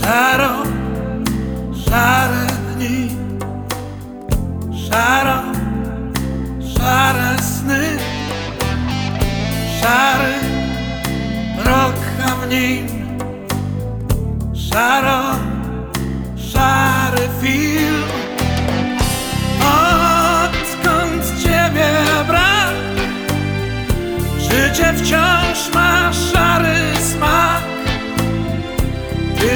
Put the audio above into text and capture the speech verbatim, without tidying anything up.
Szaro, szare dni, szaro, szare sny, szary rok, a w nim szaro, szary film.